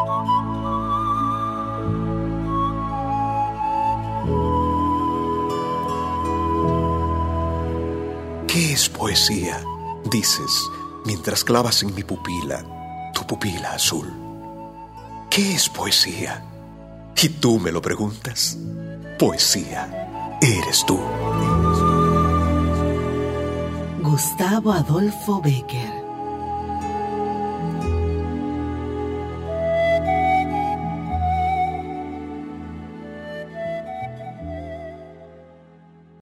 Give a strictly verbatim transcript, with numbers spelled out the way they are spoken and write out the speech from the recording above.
¿Qué es poesía? Dices, mientras clavas en mi pupila, tu pupila azul. ¿Qué es poesía? Y tú me lo preguntas. Poesía, eres tú. Gustavo Adolfo Bécquer.